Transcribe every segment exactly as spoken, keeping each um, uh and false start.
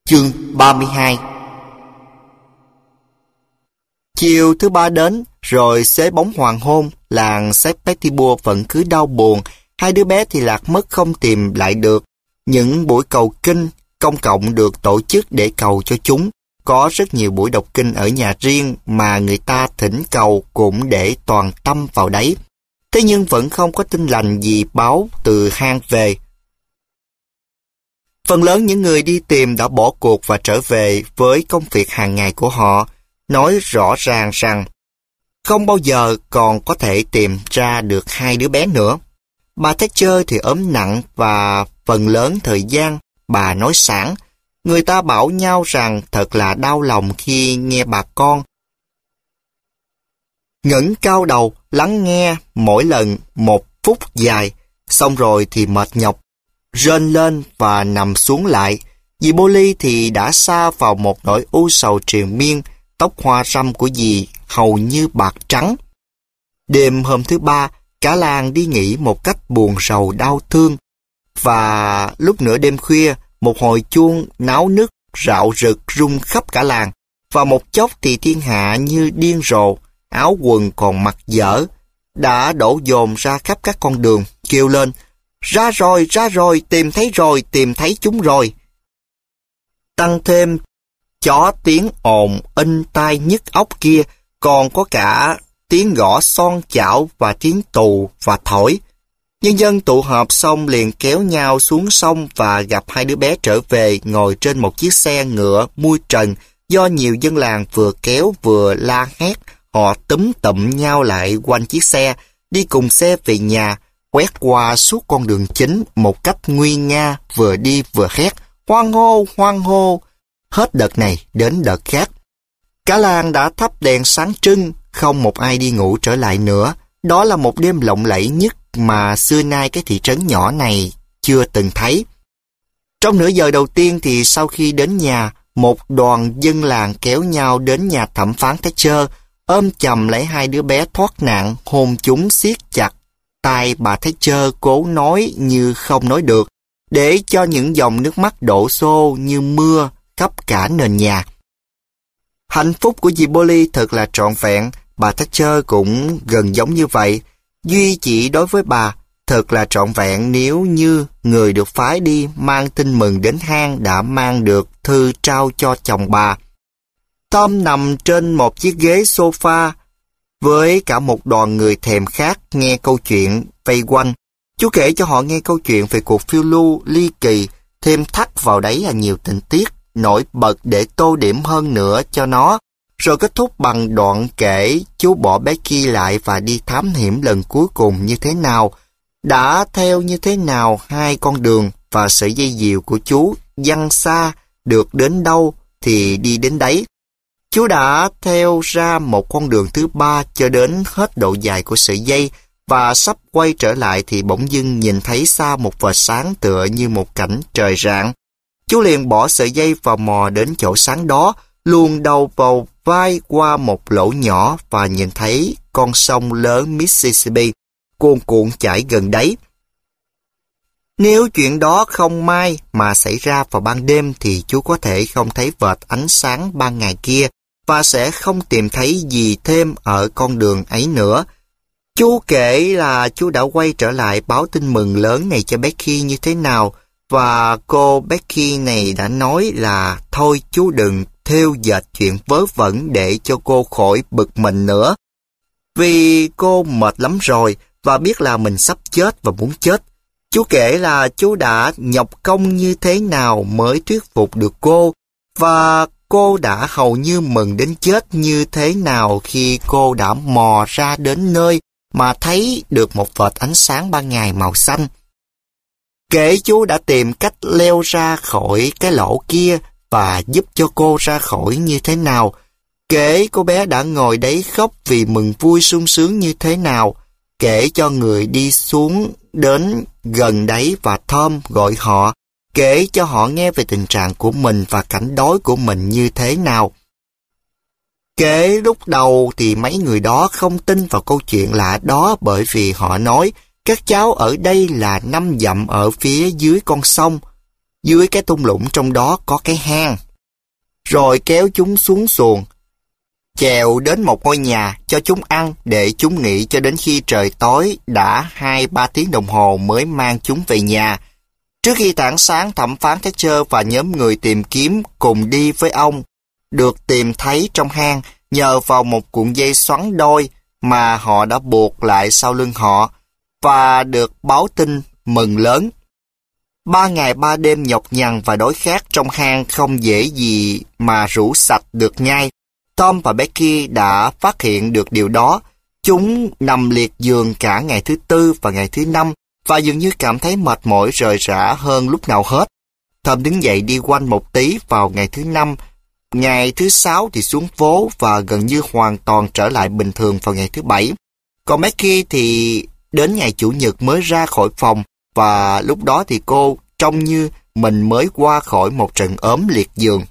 Chương ba mươi hai. Chiều thứ ba đến, rồi xế bóng hoàng hôn, làng Saint Petersburg vẫn cứ đau buồn, hai đứa bé thì lạc mất không tìm lại được. Những buổi cầu kinh công cộng được tổ chức để cầu cho chúng. Có rất nhiều buổi đọc kinh ở nhà riêng mà người ta thỉnh cầu cũng để toàn tâm vào đấy. Thế nhưng vẫn không có tin lành gì báo từ hang về. Phần lớn những người đi tìm đã bỏ cuộc và trở về với công việc hàng ngày của họ, nói rõ ràng rằng không bao giờ còn có thể tìm ra được hai đứa bé nữa. Bà Thatcher thì ốm nặng và phần lớn thời gian bà nói sảng. Người ta bảo nhau rằng thật là đau lòng khi nghe bà con ngẩng cao đầu lắng nghe mỗi lần một phút dài, xong rồi thì mệt nhọc, rên lên và nằm xuống lại. Dì Polly thì đã sa vào một nỗi u sầu triền miên, tóc hoa râm của dì hầu như bạc trắng. Đêm hôm thứ ba, cả làng đi nghỉ một cách buồn rầu đau thương, và lúc nửa đêm khuya, một hồi chuông náo nức rạo rực rung khắp cả làng, và một chốc thì thiên hạ như điên rồ, áo quần còn mặc dở, đã đổ dồn ra khắp các con đường, kêu lên: "Ra rồi, ra rồi, tìm thấy rồi, tìm thấy chúng rồi." Tăng thêm chó tiếng ồn inh tai nhức óc kia, còn có cả tiếng gõ son chảo và tiếng tù và thổi. Nhân dân tụ họp xong liền kéo nhau xuống sông và gặp hai đứa bé trở về ngồi trên một chiếc xe ngựa mui trần do nhiều dân làng vừa kéo vừa la hét. Họ túm tụm nhau lại quanh chiếc xe, đi cùng xe về nhà, quét qua suốt con đường chính một cách nguy nga, vừa đi vừa hét: "Hoan hô, hoan hô!" Hết đợt này đến đợt khác. Cả làng đã thắp đèn sáng trưng, không một ai đi ngủ trở lại nữa. Đó là một đêm lộng lẫy nhất mà xưa nay cái thị trấn nhỏ này chưa từng thấy. Trong nửa giờ đầu tiên thì sau khi đến nhà, một đoàn dân làng kéo nhau đến nhà thẩm phán Thatcher, ôm chầm lấy hai đứa bé thoát nạn, hôn chúng siết chặt. Tai bà Thatcher cố nói như không nói được, để cho những dòng nước mắt đổ xô như mưa khắp cả nền nhà. Hạnh phúc của dì Polly thật là trọn vẹn, bà Thatcher cũng gần giống như vậy. Duy chỉ đối với bà, thật là trọn vẹn nếu như người được phái đi mang tin mừng đến hang đã mang được thư trao cho chồng bà. Tom nằm trên một chiếc ghế sofa với cả một đoàn người thèm khát nghe câu chuyện vây quanh. Chú kể cho họ nghe câu chuyện về cuộc phiêu lưu ly kỳ, thêm thắt vào đấy là nhiều tình tiết nổi bật để tô điểm hơn nữa cho nó, rồi kết thúc bằng đoạn kể chú bỏ Becky lại và đi thám hiểm lần cuối cùng như thế nào, đã theo như thế nào hai con đường và sợi dây diều của chú giăng xa được đến đâu thì đi đến đấy. Chú đã theo ra một con đường thứ ba cho đến hết độ dài của sợi dây, và sắp quay trở lại thì bỗng dưng nhìn thấy xa một vệt sáng tựa như một cảnh trời rạng. Chú liền bỏ sợi dây và mò đến chỗ sáng đó, luồn đầu vào vai qua một lỗ nhỏ và nhìn thấy con sông lớn Mississippi cuồn cuộn chảy gần đấy. Nếu chuyện đó không may mà xảy ra vào ban đêm thì chú có thể không thấy vệt ánh sáng ban ngày kia và sẽ không tìm thấy gì thêm ở con đường ấy nữa. Chú kể là chú đã quay trở lại báo tin mừng lớn này cho Becky như thế nào, và cô Becky này đã nói là thôi chú đừng thêu dệt chuyện vớ vẩn để cho cô khỏi bực mình nữa. Vì cô mệt lắm rồi và biết là mình sắp chết và muốn chết. Chú kể là chú đã nhọc công như thế nào mới thuyết phục được cô, và cô đã hầu như mừng đến chết như thế nào khi cô đã mò ra đến nơi mà thấy được một vệt ánh sáng ban ngày màu xanh. Kể chú đã tìm cách leo ra khỏi cái lỗ kia và giúp cho cô ra khỏi như thế nào. Kể cô bé đã ngồi đấy khóc vì mừng vui sung sướng như thế nào. Kể cho người đi xuống đến gần đấy và Tom gọi họ. Kể cho họ nghe về tình trạng của mình và cảnh đói của mình như thế nào. Kể lúc đầu thì mấy người đó không tin vào câu chuyện lạ đó, bởi vì họ nói các cháu ở đây là năm dặm ở phía dưới con sông. dưới cái thung lũng trong đó có cái hang. Rồi kéo chúng xuống xuồng, chèo đến một ngôi nhà cho chúng ăn để chúng nghỉ cho đến khi trời tối đã hai ba tiếng đồng hồ mới mang chúng về nhà. Trước khi tảng sáng, thẩm phán Thatcher và nhóm người tìm kiếm cùng đi với ông được tìm thấy trong hang nhờ vào một cuộn dây xoắn đôi mà họ đã buộc lại sau lưng họ và được báo tin mừng lớn. Ba ngày ba đêm nhọc nhằn và đói khát trong hang không dễ gì mà rũ sạch được nhai. Tom và Becky đã phát hiện được điều đó. Chúng nằm liệt giường cả ngày thứ tư và ngày thứ năm và dường như cảm thấy mệt mỏi rời rã hơn lúc nào hết. Tom đứng dậy đi quanh một tí vào ngày thứ năm. Ngày thứ sáu thì xuống phố và gần như hoàn toàn trở lại bình thường vào ngày thứ bảy. Còn Becky thì đến ngày chủ nhật mới ra khỏi phòng và lúc đó thì cô trông như mình mới qua khỏi một trận ốm liệt giường.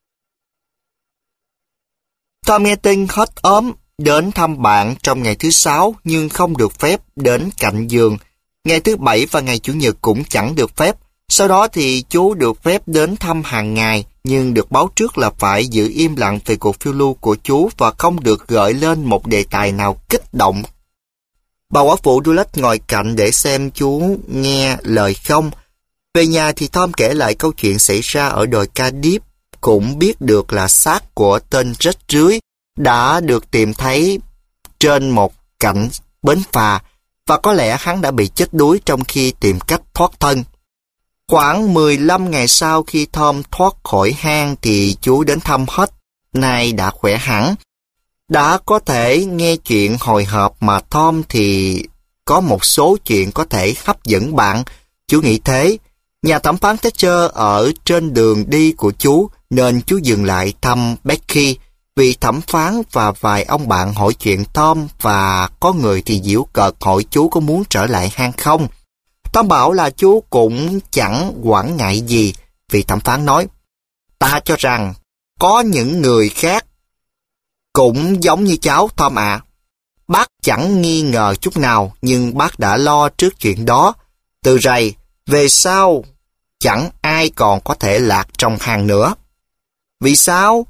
Tom nghe tin hết ốm đến thăm bạn trong ngày thứ sáu nhưng không được phép đến cạnh giường. Ngày thứ bảy và ngày chủ nhật cũng chẳng được phép. Sau đó thì chú được phép đến thăm hàng ngày nhưng được báo trước là phải giữ im lặng về cuộc phiêu lưu của chú và không được gợi lên một đề tài nào kích động. Bà quả phụ Dulles ngồi cạnh để xem chú nghe lời không. Về nhà thì Tom kể lại câu chuyện xảy ra ở đồi Cardiff, cũng biết được là xác của tên rết rưới đã được tìm thấy trên một cạnh bến phà và có lẽ hắn đã bị chết đuối trong khi tìm cách thoát thân. Khoảng mười lăm ngày sau khi Tom thoát khỏi hang thì chú đến thăm hết, nay đã khỏe hẳn. Đã có thể nghe chuyện hồi hộp mà Tom thì có một số chuyện có thể hấp dẫn bạn. Chú nghĩ thế. Nhà thẩm phán Thatcher ở trên đường đi của chú nên chú dừng lại thăm Becky. Vì thẩm phán và vài ông bạn hỏi chuyện Tom và có người thì giễu cợt hỏi chú có muốn trở lại hang không. Tom bảo là chú cũng chẳng quản ngại gì vì thẩm phán nói: "Ta cho rằng có những người khác cũng giống như cháu Tom ạ. À. Bác chẳng nghi ngờ chút nào nhưng bác đã lo trước chuyện đó. Từ rày về sau chẳng ai còn có thể lạc trong hang nữa." "Vì sao?"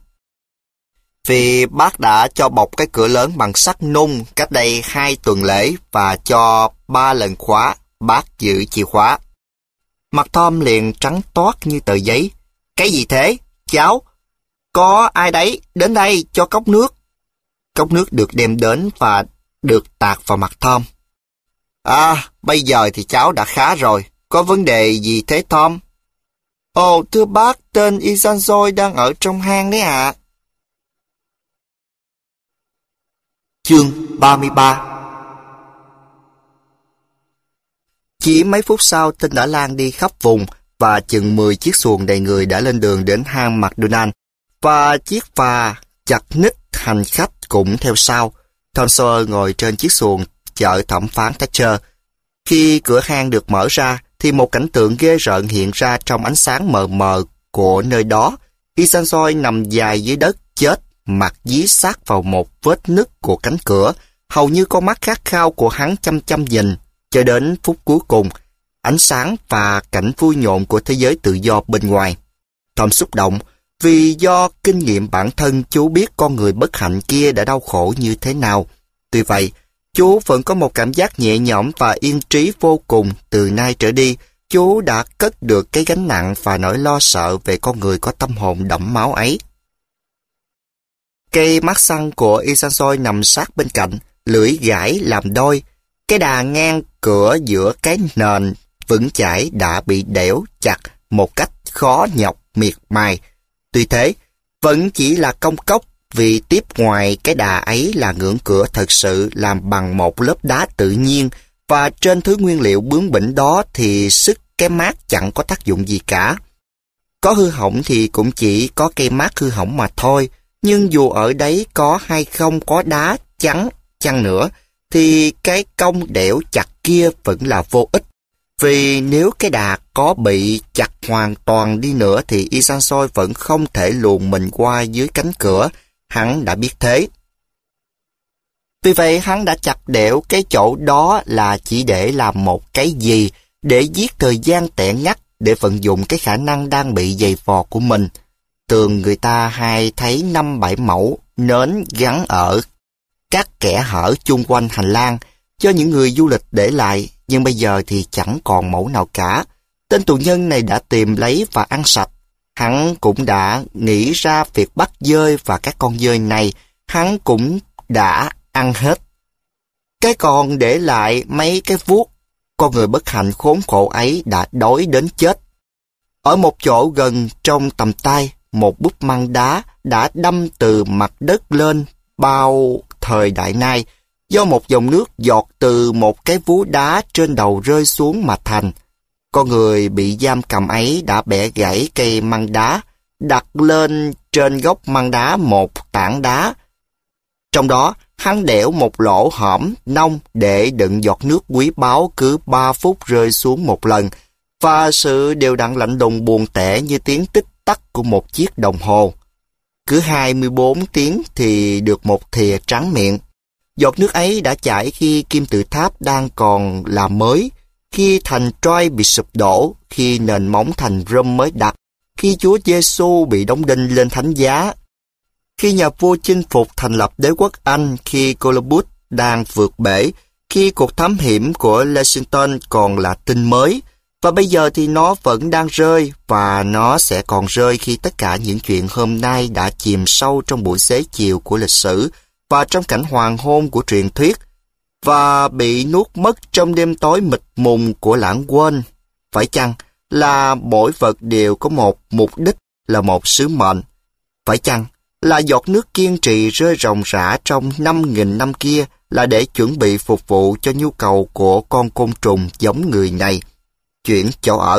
"Vì bác đã cho bọc cái cửa lớn bằng sắt nung cách đây hai tuần lễ và cho ba lần khóa, bác giữ chìa khóa." Mặt Tom liền trắng toát như tờ giấy. "Cái gì thế, cháu? Có ai đấy, đến đây cho cốc nước." Cốc nước được đem đến và được tạt vào mặt Tom. "À, bây giờ thì cháu đã khá rồi. Có vấn đề gì thế Tom?" "Ồ, thưa bác, tên Isanzoy đang ở trong hang đấy ạ." À. Chương ba mươi ba. Chỉ mấy phút sau, tin đã lan đi khắp vùng và chừng mười chiếc xuồng đầy người đã lên đường đến hang McDonald và chiếc phà chặt ních hành khách cũng theo sau. Tom Sawyer ngồi trên chiếc xuồng chở thẩm phán Thatcher. Khi cửa hang được mở ra thì một cảnh tượng ghê rợn hiện ra trong ánh sáng mờ mờ của nơi đó. Isanzoy nằm dài dưới đất chết, mặt dí sát vào một vết nứt của cánh cửa. Hầu như con mắt khát khao của hắn chăm chăm nhìn cho đến phút cuối cùng, ánh sáng và cảnh vui nhộn của thế giới tự do bên ngoài. Tom xúc động vì do kinh nghiệm bản thân chú biết con người bất hạnh kia đã đau khổ như thế nào. Tuy vậy, chú vẫn có một cảm giác nhẹ nhõm và yên trí vô cùng. Từ nay trở đi, chú đã cất được cái gánh nặng và nỗi lo sợ về con người có tâm hồn đẫm máu ấy. Cây mát xăng của Isanzoy nằm sát bên cạnh, lưỡi gãi làm đôi. Cái đà ngang cửa giữa cái nền vững chãi đã bị đẽo chặt một cách khó nhọc miệt mài. Tuy thế, vẫn chỉ là công cốc vì tiếp ngoài cái đà ấy là ngưỡng cửa thật sự làm bằng một lớp đá tự nhiên và trên thứ nguyên liệu bướng bỉnh đó thì sức cái mát chẳng có tác dụng gì cả. Có hư hỏng thì cũng chỉ có cây mát hư hỏng mà thôi, nhưng dù ở đấy có hay không có đá chắn chăng nữa thì cái cong đẽo chặt kia vẫn là vô ích. Vì nếu cái đà có bị chặt hoàn toàn đi nữa thì Isanzoy vẫn không thể luồn mình qua dưới cánh cửa, hắn đã biết thế. Vì vậy hắn đã chặt đẽo cái chỗ đó là chỉ để làm một cái gì, để giết thời gian tẻ ngắt để vận dụng cái khả năng đang bị dày vò của mình. Tường người ta hay thấy năm bảy mẫu nến gắn ở các kẽ hở chung quanh hành lang do những người du lịch để lại, nhưng bây giờ thì chẳng còn mẫu nào cả. Tên tù nhân này đã tìm lấy và ăn sạch. Hắn cũng đã nghĩ ra việc bắt dơi và các con dơi này, hắn cũng đã ăn hết. Cái còn để lại mấy cái vuốt, con người bất hạnh khốn khổ ấy đã đói đến chết. Ở một chỗ gần trong tầm tay, một búp măng đá đã đâm từ mặt đất lên bao thời đại nay, do một dòng nước giọt từ một cái vú đá trên đầu rơi xuống mà thành. Con người bị giam cầm ấy đã bẻ gãy cây măng đá, đặt lên trên gốc măng đá một tảng đá. Trong đó, hắn đẽo một lỗ hõm nông để đựng giọt nước quý báu cứ ba phút rơi xuống một lần, và sự đều đặn lạnh lùng buồn tẻ như tiếng tích tắc của một chiếc đồng hồ. Cứ hai mươi bốn tiếng thì được một thìa trắng miệng. Giọt nước ấy đã chảy khi kim tự tháp đang còn là mới, khi thành Troy bị sụp đổ, khi nền móng thành Rome mới đặt, khi Chúa Giêsu bị đóng đinh lên thánh giá, khi nhà vua chinh phục thành lập đế quốc Anh, khi Columbus đang vượt bể, khi cuộc thám hiểm của Lexington còn là tin mới, và bây giờ thì nó vẫn đang rơi, và nó sẽ còn rơi khi tất cả những chuyện hôm nay đã chìm sâu trong buổi xế chiều của lịch sử và trong cảnh hoàng hôn của truyền thuyết, và bị nuốt mất trong đêm tối mịt mùng của lãng quên. Phải chăng là mỗi vật đều có một mục đích, là một sứ mệnh? Phải chăng là giọt nước kiên trì rơi ròng rã trong năm nghìn năm kia là để chuẩn bị phục vụ cho nhu cầu của con côn trùng giống người này, chuyển chỗ ở?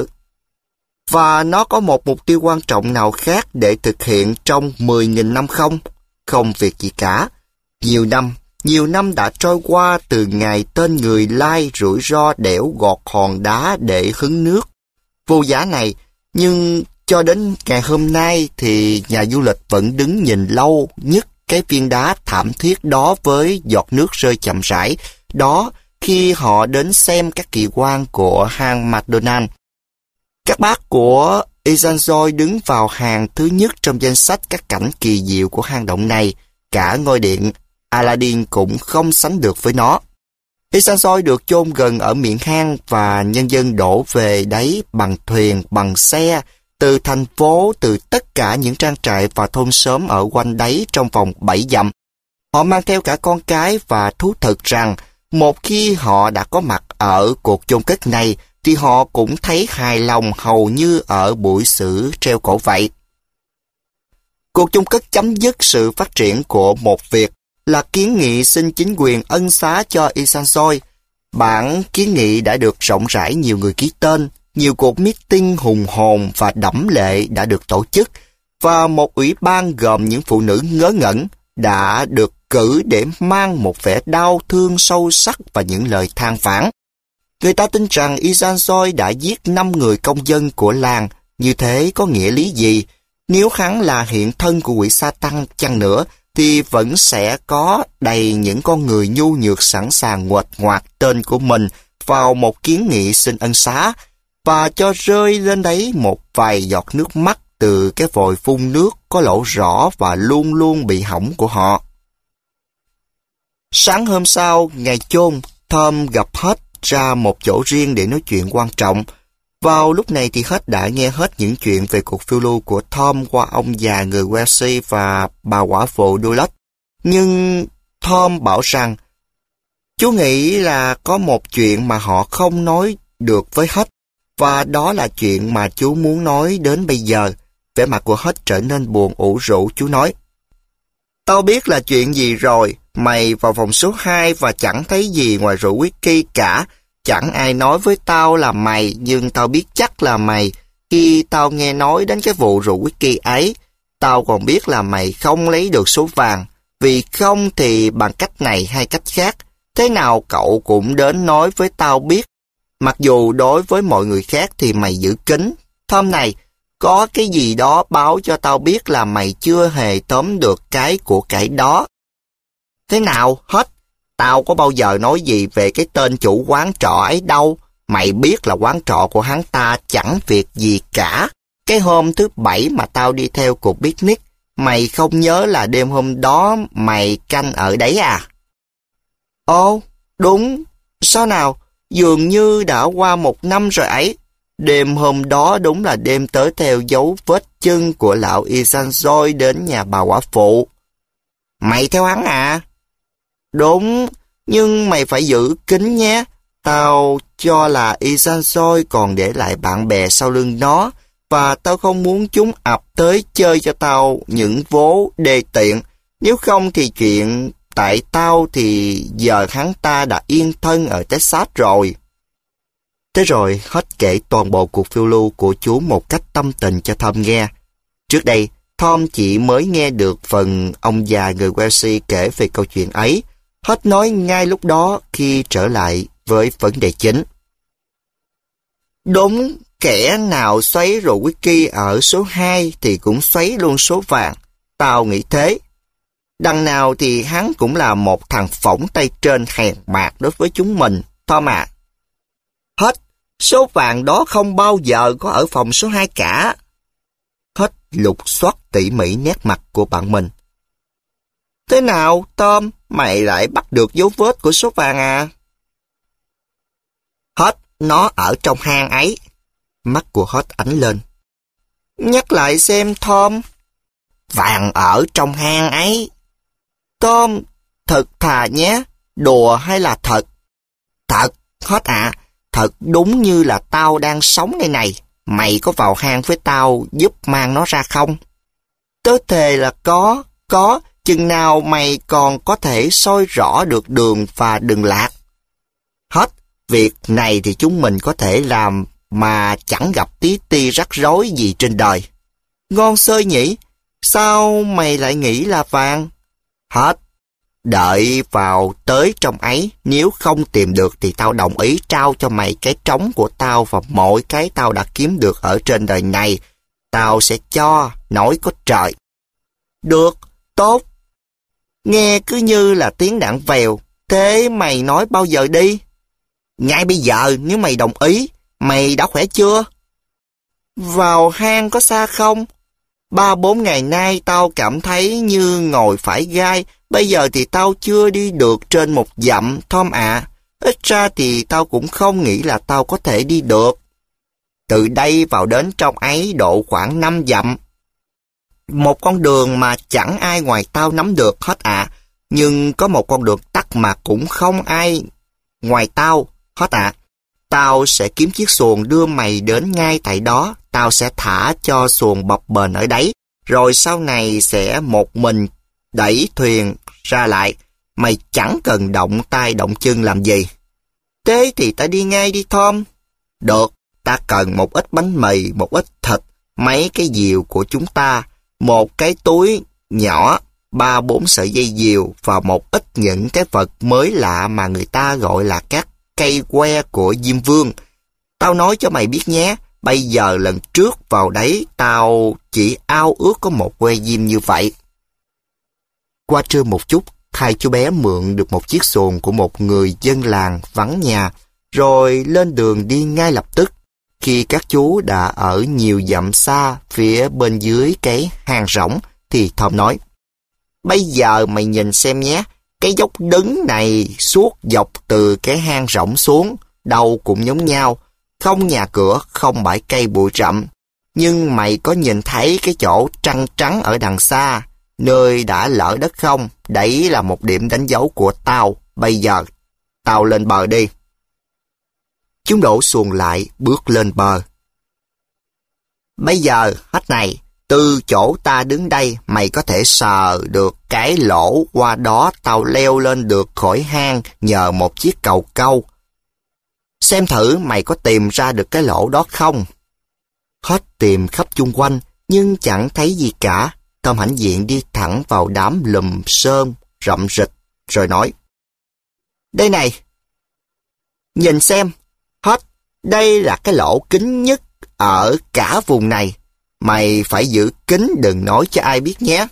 Và nó có một mục tiêu quan trọng nào khác để thực hiện trong mười nghìn năm không? Không việc gì cả. Nhiều năm, nhiều năm đã trôi qua từ ngày tên người lai rủi ro đẽo gọt hòn đá để hứng nước vô giá này, nhưng cho đến ngày hôm nay thì nhà du lịch vẫn đứng nhìn lâu nhất cái viên đá thảm thiết đó với giọt nước rơi chậm rãi đó khi họ đến xem các kỳ quan của hang McDonald. Các bác của Izanzoy đứng vào hàng thứ nhất trong danh sách các cảnh kỳ diệu của hang động này. Cả ngôi điện Aladdin cũng không sánh được với nó. Izanzoy được chôn gần ở miệng hang và nhân dân đổ về đấy bằng thuyền, bằng xe, từ thành phố, từ tất cả những trang trại và thôn xóm ở quanh đấy trong vòng bảy dặm. Họ mang theo cả con cái và thú thực rằng một khi họ đã có mặt ở cuộc chôn cất này thì họ cũng thấy hài lòng hầu như ở buổi xử treo cổ vậy. Cuộc chôn cất chấm dứt sự phát triển của một việc là kiến nghị xin chính quyền ân xá cho Izanzoy. Bản kiến nghị đã được rộng rãi nhiều người ký tên, nhiều cuộc meeting hùng hồn và đẫm lệ đã được tổ chức, và một ủy ban gồm những phụ nữ ngớ ngẩn đã được cử để mang một vẻ đau thương sâu sắc và những lời than vãn. Người ta tin rằng Izanzoy đã giết năm người công dân của làng. Như thế có nghĩa lý gì? Nếu hắn là hiện thân của quỷ Sa-tăng chăng nữa, thì vẫn sẽ có đầy những con người nhu nhược sẵn sàng nguệch ngoạc tên của mình vào một kiến nghị xin ân xá, và cho rơi lên đấy một vài giọt nước mắt từ cái vòi phun nước có lỗ rõ và luôn luôn bị hỏng của họ. Sáng hôm sau, ngày chôn, Tom gặp Hết ra một chỗ riêng để nói chuyện quan trọng. Vào lúc này thì Hết đã nghe hết những chuyện về cuộc phiêu lưu của Tom qua ông già người Welsh và bà quả phụ Dulles. Nhưng Tom bảo rằng chú nghĩ là có một chuyện mà họ không nói được với Hết, và đó là chuyện mà chú muốn nói đến bây giờ. Vẻ mặt của Hết trở nên buồn ủ rũ. Chú nói: "Tao biết là chuyện gì rồi. Mày vào phòng số hai và chẳng thấy gì ngoài rượu whisky cả. Chẳng ai nói với tao là mày, nhưng tao biết chắc là mày. Khi tao nghe nói đến cái vụ rượu whisky ấy, tao còn biết là mày không lấy được số vàng. Vì không thì bằng cách này hay cách khác, thế nào cậu cũng đến nói với tao biết. Mặc dù đối với mọi người khác thì mày giữ kín. Tom này, có cái gì đó báo cho tao biết là mày chưa hề tóm được cái của cải đó." "Thế nào, Hết? Tao có bao giờ nói gì về cái tên chủ quán trọ ấy đâu. Mày biết là quán trọ của hắn ta chẳng việc gì cả. Cái hôm thứ bảy mà tao đi theo cuộc picnic, mày không nhớ là đêm hôm đó mày canh ở đấy à? Ồ, đúng. Sao nào? Dường như đã qua một năm rồi ấy. Đêm hôm đó đúng là đêm tới theo dấu vết chân của lão Isanzoi đến nhà bà quả phụ. Mày theo hắn à? Đúng, nhưng mày phải giữ kín nhé. Tao cho là Isanzoi còn để lại bạn bè sau lưng nó, và tao không muốn chúng ập tới chơi cho tao những vố đê tiện. Nếu không thì chuyện tại tao thì giờ hắn ta đã yên thân ở Texas rồi. Thế rồi hết kể toàn bộ cuộc phiêu lưu của chú một cách tâm tình cho Tom nghe. Trước đây, Tom chỉ mới nghe được phần ông già người Welsh kể về câu chuyện ấy. Hết nói ngay lúc đó khi trở lại với vấn đề chính. Đúng, kẻ nào xoáy rượu whisky ở số hai thì cũng xoáy luôn số vàng. Tao nghĩ thế. Đằng nào thì hắn cũng là một thằng phỏng tay trên hèn mạt đối với chúng mình, Tom à. Hết, số vàng đó không bao giờ có ở phòng số hai cả. Hết lục soát tỉ mỉ nét mặt của bạn mình. Thế nào, Tom, mày lại bắt được dấu vết của số vàng à? Hết, nó ở trong hang ấy. Mắt của Hết ánh lên. Nhắc lại xem, Tom. Vàng ở trong hang ấy. Tom, thật thà nhé, đùa hay là thật? Thật, Hết à, thật đúng như là tao đang sống đây này. Mày có vào hang với tao giúp mang nó ra không? Tớ thề là có, có, chừng nào mày còn có thể soi rõ được đường và đường lạc. Hết, việc này thì chúng mình có thể làm mà chẳng gặp tí ti rắc rối gì trên đời. Ngon xơi nhỉ? Sao mày lại nghĩ là vàng? Hết, đợi vào tới trong ấy, nếu không tìm được thì tao đồng ý trao cho mày cái trống của tao và mọi cái tao đã kiếm được ở trên đời này. Tao sẽ cho, nói có trời. Được, tốt. Nghe cứ như là tiếng đạn vèo. Thế mày nói bao giờ đi? Ngay bây giờ, nếu mày đồng ý. Mày đã khỏe chưa? Vào hang có xa không? Ba bốn ngày nay tao cảm thấy như ngồi phải gai. Bây giờ thì tao chưa đi được trên một dặm, Tom ạ. Ít ra thì tao cũng không nghĩ là tao có thể đi được. Từ đây vào đến trong ấy độ khoảng năm dặm. Một con đường mà chẳng ai ngoài tao nắm được Hết ạ. Nhưng có một con đường tắt mà cũng không ai ngoài tao Hết ạ. Tao sẽ kiếm chiếc xuồng đưa mày đến ngay tại đó. Tao sẽ thả cho xuồng bập bềnh ở đấy. Rồi sau này sẽ một mình đẩy thuyền ra lại. Mày chẳng cần động tay động chân làm gì. Thế thì ta đi ngay đi Tom. Được, ta cần một ít bánh mì, một ít thịt, mấy cái diều của chúng ta, một cái túi nhỏ, ba bốn sợi dây diều và một ít những cái vật mới lạ mà người ta gọi là các cây que của Diêm Vương. Tao nói cho mày biết nhé, bây giờ lần trước vào đấy tao chỉ ao ước có một que diêm như vậy. Qua trưa một chút, hai chú bé mượn được một chiếc xuồng của một người dân làng vắng nhà, rồi lên đường đi ngay lập tức. Khi các chú đã ở nhiều dặm xa phía bên dưới cái hang rỗng, thì Tom nói, bây giờ mày nhìn xem nhé, cái dốc đứng này suốt dọc từ cái hang rỗng xuống, đâu cũng giống nhau, không nhà cửa, không bãi cây bụi rậm. Nhưng mày có nhìn thấy cái chỗ trăng trắng ở đằng xa, nơi đã lở đất không? Đấy là một điểm đánh dấu của tao. Bây giờ, tao lên bờ đi. Chúng đổ xuồng lại, bước lên bờ. Bây giờ, Hết này, từ chỗ ta đứng đây, mày có thể sờ được cái lỗ qua đó tao leo lên được khỏi hang nhờ một chiếc cầu câu. Xem thử mày có tìm ra được cái lỗ đó không? Hết tìm khắp chung quanh, nhưng chẳng thấy gì cả. Tom hãnh diện đi thẳng vào đám lùm sơm, rậm rịch, rồi nói, đây này, nhìn xem, Hết, đây là cái lỗ kín nhất ở cả vùng này. Mày phải giữ kín, đừng nói cho ai biết nhé.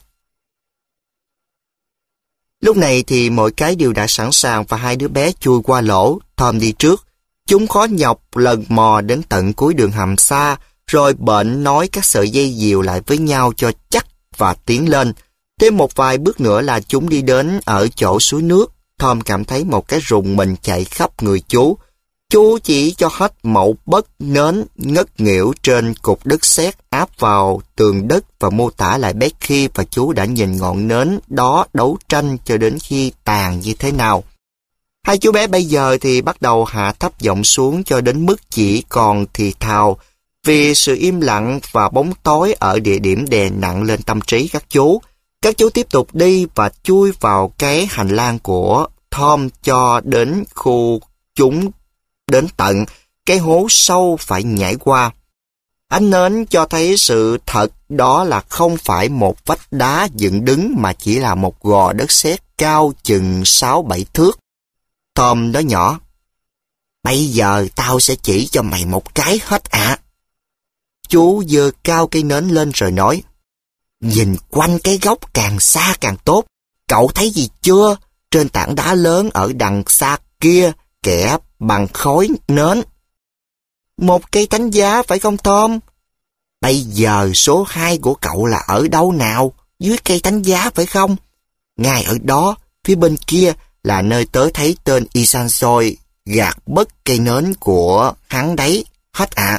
Lúc này thì mọi cái đều đã sẵn sàng và hai đứa bé chui qua lỗ. Tom đi trước. Chúng khó nhọc lần mò đến tận cuối đường hầm xa, rồi bệnh nối các sợi dây diều lại với nhau cho chắc và tiến lên. Thêm một vài bước nữa là chúng đi đến ở chỗ suối nước. Tom cảm thấy một cái rùng mình chạy khắp người chú. Chú chỉ cho hết mẩu bất nến ngất nghỉu trên cục đất sét áp vào tường đất và mô tả lại Becky và chú đã nhìn ngọn nến đó đấu tranh cho đến khi tàn như thế nào. Hai chú bé bây giờ thì bắt đầu hạ thấp giọng xuống cho đến mức chỉ còn thì thào, vì sự im lặng và bóng tối ở địa điểm đè nặng lên tâm trí các chú. Các chú tiếp tục đi và chui vào cái hành lang của Tom cho đến khu chúng đến tận cái hố sâu phải nhảy qua. Ánh nến cho thấy sự thật đó là không phải một vách đá dựng đứng mà chỉ là một gò đất sét cao chừng sáu bảy thước. Tom nói nhỏ, bây giờ tao sẽ chỉ cho mày một cái hết ạ. Chú giơ cao cây nến lên rồi nói, nhìn quanh cái góc càng xa càng tốt. Cậu thấy gì chưa? Trên tảng đá lớn ở đằng xa kia, kẻ bằng khói nến. Một cây thánh giá phải không Tom? Bây giờ số hai của cậu là ở đâu nào? Dưới cây thánh giá phải không? Ngay ở đó, phía bên kia là nơi tớ thấy tên Isansoy gạt bớt cây nến của hắn đấy. Hết ạ. À.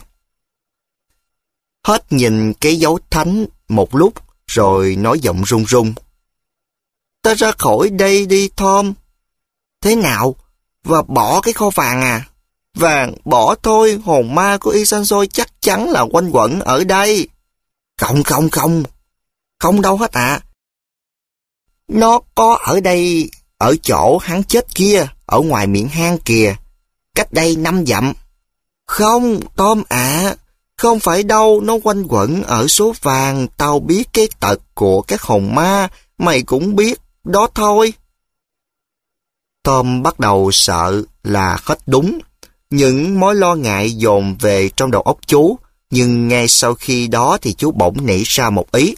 Hết nhìn cái dấu thánh một lúc rồi nói giọng run run. Ta ra khỏi đây đi Tom. Thế nào? Và bỏ cái kho vàng à? Vàng bỏ thôi, hồn ma của Isansoy chắc chắn là quanh quẩn ở đây. Không không không. Không đâu hết ạ. À. Nó có ở đây, ở chỗ hắn chết kia, ở ngoài miệng hang kìa, cách đây năm dặm. Không, Tom ạ, à, không phải đâu, nó quanh quẩn ở số vàng. Tao biết cái tật của các hồn ma, mày cũng biết, đó thôi. Tom bắt đầu sợ là hết đúng. Những mối lo ngại dồn về trong đầu óc chú, nhưng ngay sau khi đó thì chú bỗng nảy ra một ý.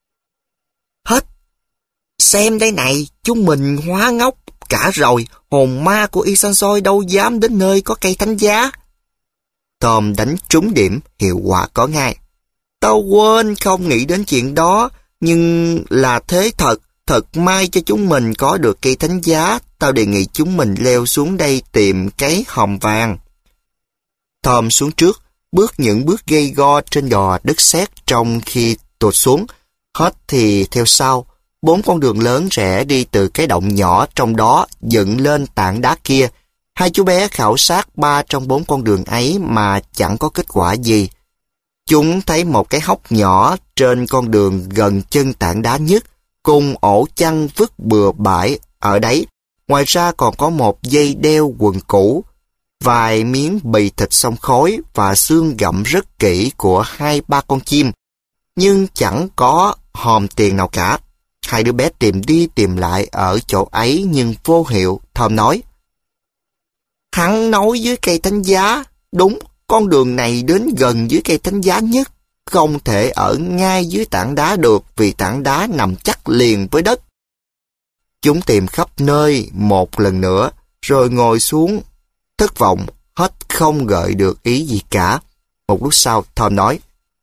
Hết, xem đây này, chúng mình hóa ngốc cả rồi, hồn ma của Isansoy đâu dám đến nơi có cây thánh giá. Tom đánh trúng điểm, hiệu quả có ngay. Tao quên không nghĩ đến chuyện đó, nhưng là thế thật, thật may cho chúng mình có được cây thánh giá. Tao đề nghị chúng mình leo xuống đây tìm cái hòm vàng. Tom xuống trước, bước những bước gay go trên gò đất sét trong khi tụt xuống. Hết thì theo sau. Bốn con đường lớn rẽ đi từ cái động nhỏ trong đó dựng lên tảng đá kia. Hai chú bé khảo sát ba trong bốn con đường ấy mà chẳng có kết quả gì. Chúng thấy một cái hốc nhỏ trên con đường gần chân tảng đá nhất, cùng ổ chăn vứt bừa bãi ở đấy. Ngoài ra còn có một dây đeo quần cũ, vài miếng bì thịt xông khói và xương gặm rất kỹ của hai ba con chim. Nhưng chẳng có hòm tiền nào cả. Hai đứa bé tìm đi tìm lại ở chỗ ấy nhưng vô hiệu. Tom nói, hắn nói dưới cây thánh giá. Đúng, con đường này đến gần dưới cây thánh giá nhất. Không thể ở ngay dưới tảng đá được vì tảng đá nằm chắc liền với đất. Chúng tìm khắp nơi một lần nữa, rồi ngồi xuống. Thất vọng, hết không gợi được ý gì cả. Một lúc sau, Tom nói,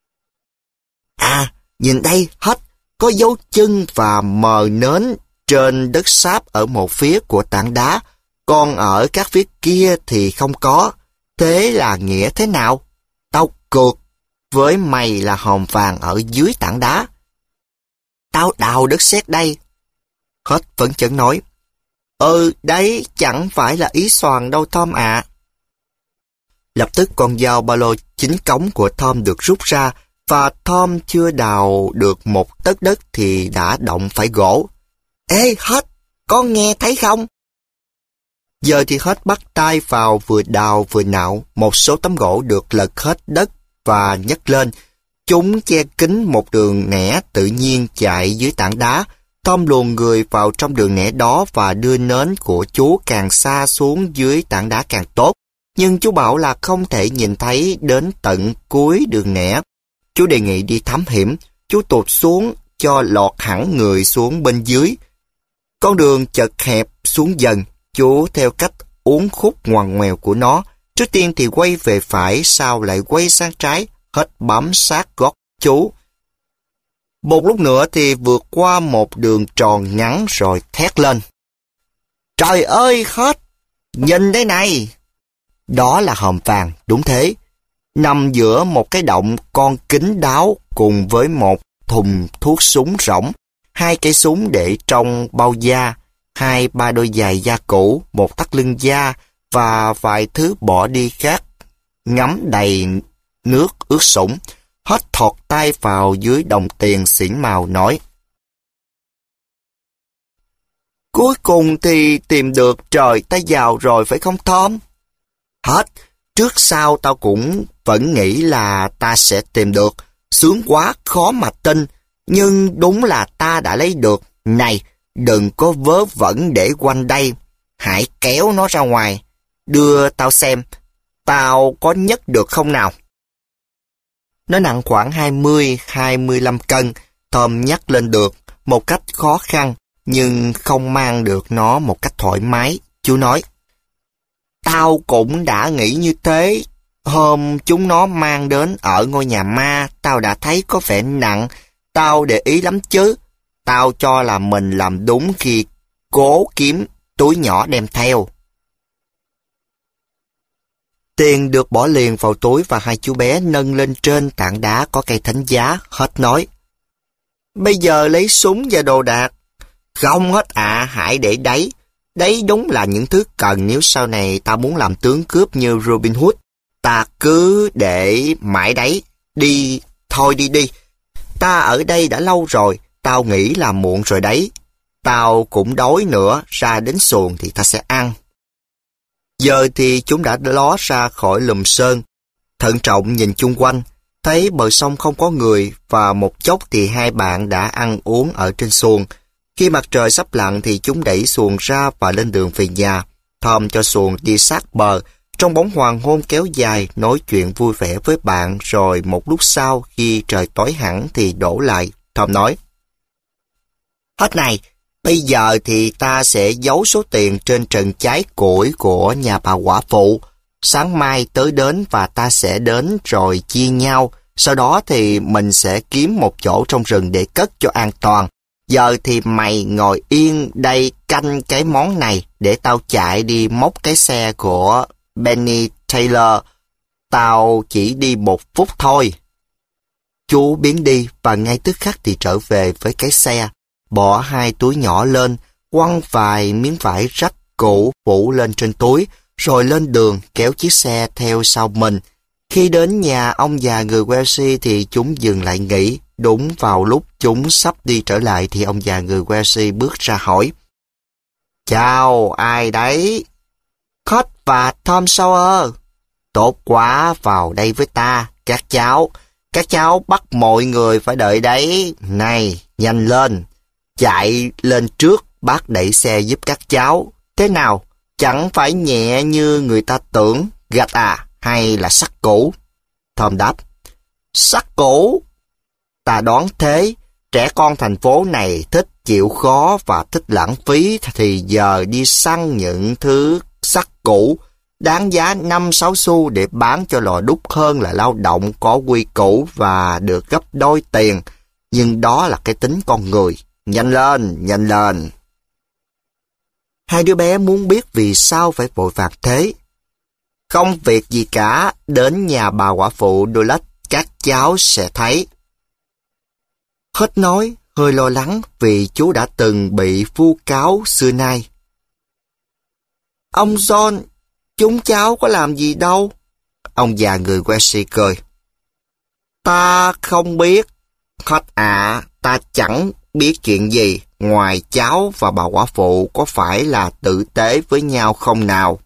à, nhìn đây, hết, có dấu chân và mờ nến trên đất sáp ở một phía của tảng đá, còn ở các phía kia thì không có. Thế là nghĩa thế nào? Tao cược với mày là hòm vàng ở dưới tảng đá. Tao đào đất sét đây. Hết phấn chấn nói, ừ, đấy chẳng phải là ý xoàn đâu Tom ạ. À. Lập tức con dao ba lô chính cống của Tom được rút ra, và Tom chưa đào được một tấc đất thì đã động phải gỗ. Ê, Hết, con nghe thấy không? Giờ thì Hết bắt tay vào vừa đào vừa nạo. Một số tấm gỗ được lật hết đất và nhấc lên. Chúng che kín một đường nẻ tự nhiên chạy dưới tảng đá. Tom luồn người vào trong đường nẻ đó và đưa nến của chú càng xa xuống dưới tảng đá càng tốt. Nhưng chú bảo là không thể nhìn thấy đến tận cuối đường nẻ. Chú đề nghị đi thám hiểm. Chú tụt xuống cho lọt hẳn người xuống bên dưới. Con đường chật hẹp xuống dần. Chú theo cách uốn khúc ngoằn ngoèo của nó, Trước tiên thì quay về phải, sau lại quay sang trái, hết bám sát gót chú. Một lúc nữa thì vượt qua một đường tròn ngắn rồi thét lên. Trời ơi, hết! Nhìn đây này! Đó là hòm vàng, đúng thế. Nằm giữa một cái động con kính đáo cùng với một thùng thuốc súng rỗng, hai cây súng để trong bao da, hai ba đôi giày da cũ, một thắt lưng da và vài thứ bỏ đi khác, ngấm đầy nước ướt sũng. Hết thọt tay vào dưới đồng tiền xỉn màu nói. Cuối cùng thì tìm được, trời, ta giàu rồi phải không Tom? Hết, trước sau tao cũng vẫn nghĩ là ta sẽ tìm được. Sướng quá, khó mà tin. Nhưng đúng là ta đã lấy được. Này, đừng có vớ vẩn để quanh đây. Hãy kéo nó ra ngoài. Đưa tao xem, tao có nhấc được không nào? Nó nặng khoảng hai mươi đến hai mươi lăm cân. Tom nhấc lên được một cách khó khăn, nhưng không mang được nó một cách thoải mái. Chú nói, tao cũng đã nghĩ như thế. Hôm chúng nó mang đến ở ngôi nhà ma, tao đã thấy có vẻ nặng. Tao để ý lắm chứ. Tao cho là mình làm đúng khi cố kiếm túi nhỏ đem theo. Tiền được bỏ liền vào túi và hai chú bé nâng lên trên tảng đá có cây thánh giá. Hết nói, bây giờ lấy súng và đồ đạc. Không Hết ạ, à, hãy để đấy. Đấy đúng là những thứ cần nếu sau này ta muốn làm tướng cướp như Robin Hood. Ta cứ để mãi đấy. Đi, thôi đi đi. Ta ở đây đã lâu rồi, tao nghĩ là muộn rồi đấy. Tao cũng đói nữa, ra đến xuồng thì ta sẽ ăn. Giờ thì chúng đã ló ra khỏi lùm sơn, thận trọng nhìn chung quanh, thấy bờ sông không có người và một chốc thì hai bạn đã ăn uống ở trên xuồng. Khi mặt trời sắp lặn thì chúng đẩy xuồng ra và lên đường về nhà. Tom cho xuồng đi sát bờ, trong bóng hoàng hôn kéo dài, nói chuyện vui vẻ với bạn, rồi một lúc sau khi trời tối hẳn thì đổ lại. Tom nói, hết này, bây giờ thì ta sẽ giấu số tiền trên trần trái củi của nhà bà quả phụ. Sáng mai tới đến và ta sẽ đến rồi chia nhau. Sau đó thì mình sẽ kiếm một chỗ trong rừng để cất cho an toàn. Giờ thì mày ngồi yên đây canh cái món này để tao chạy đi móc cái xe của Benny Taylor. Tao chỉ đi một phút thôi. Chú biến đi và ngay tức khắc thì trở về với cái xe, bỏ hai túi nhỏ lên, quăng vài miếng vải rách cũ phủ lên trên túi, rồi lên đường kéo chiếc xe theo sau mình. Khi đến nhà ông già người Welsh thì chúng dừng lại nghỉ. Đúng vào lúc chúng sắp đi trở lại thì ông già người Welsh bước ra hỏi, chào, ai đấy? Hot và Tom Sawyer. Tốt quá, vào đây với ta, các cháu. Các cháu bắt mọi người phải đợi đấy. Này, nhanh lên. Chạy lên trước, bác đẩy xe giúp các cháu. Thế nào? Chẳng phải nhẹ như người ta tưởng. Gạch à, hay là sắt cũ? Tom đáp, sắt cũ. Ta đoán thế. Trẻ con thành phố này thích chịu khó và thích lãng phí, thì giờ đi săn những thứ sắt cũ đáng giá năm sáu xu để bán cho lò đúc hơn là lao động có quy củ và được gấp đôi tiền. Nhưng đó là cái tính con người. Nhanh lên, nhanh lên. Hai đứa bé muốn biết vì sao phải vội vàng thế. Không việc gì cả, đến nhà bà quả phụ Dollard các cháu sẽ thấy. Hết nói, hơi lo lắng vì chú đã từng bị vu cáo xưa nay. Ông John, chúng cháu có làm gì đâu. Ông già người Welsh cười. Ta không biết. Hết à, ta chẳng biết chuyện gì, ngoài cháu và bà quả phụ có phải là tử tế với nhau không nào?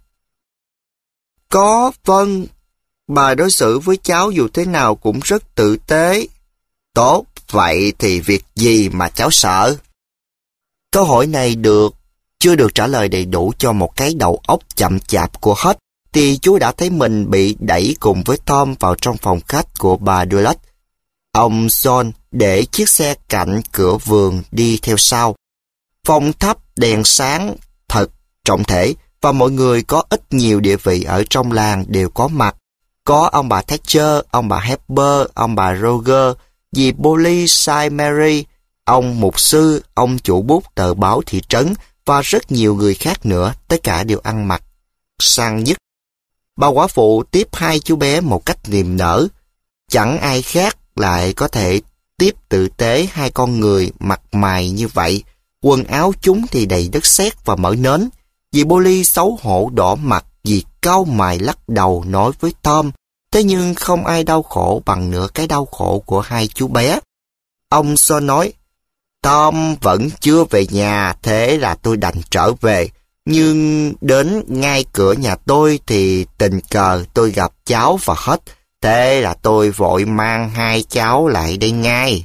Có, vâng. Bà đối xử với cháu dù thế nào cũng rất tử tế. Tốt, vậy thì việc gì mà cháu sợ? Câu hỏi này được chưa được trả lời đầy đủ cho một cái đầu óc chậm chạp của Hết, thì chú đã thấy mình bị đẩy cùng với Tom vào trong phòng khách của bà Dollard. Ông John để chiếc xe cạnh cửa vườn đi theo sau. Phòng thấp, đèn sáng, thật trọng thể. và mọi người có ít nhiều địa vị ở trong làng đều có mặt. Có ông bà Thatcher, ông bà Hepburn, ông bà Roger, dì Polly St. Mary, ông mục sư, ông chủ bút tờ báo thị trấn và rất nhiều người khác nữa, tất cả đều ăn mặc sang nhất. Bà quả phụ tiếp hai chú bé một cách niềm nở. Chẳng ai khác lại có thể tiếp tử tế hai con người mặt mày như vậy. Quần áo chúng thì đầy đất sét và mỡ nến. Dì Polly xấu hổ đỏ mặt vì cau mày lắc đầu nói với Tom. Thế nhưng không ai đau khổ bằng nửa cái đau khổ của hai chú bé. Ông Son nói, Tom vẫn chưa về nhà, thế là tôi đành trở về. Nhưng đến ngay cửa nhà tôi thì tình cờ tôi gặp cháu và hết. Thế là tôi vội mang hai cháu lại đây ngay.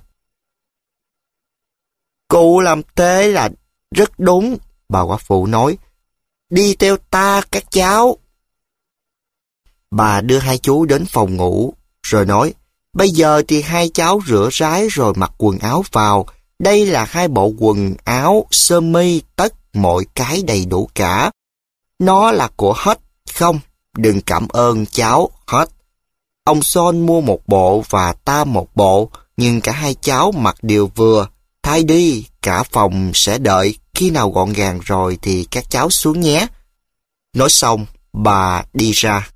Cụ làm thế là rất đúng, bà quả phụ nói. Đi theo ta các cháu. Bà đưa hai chú đến phòng ngủ, rồi nói, bây giờ thì hai cháu rửa ráy rồi mặc quần áo vào. Đây là hai bộ quần áo, sơ mi, tất, mọi cái đầy đủ cả. Nó là của hết, không, đừng cảm ơn cháu, hết. Ông Son mua một bộ và ta một bộ, nhưng cả hai cháu mặc đều vừa. Thay đi, cả phòng sẽ đợi, khi nào gọn gàng rồi thì các cháu xuống nhé. Nói xong, bà đi ra.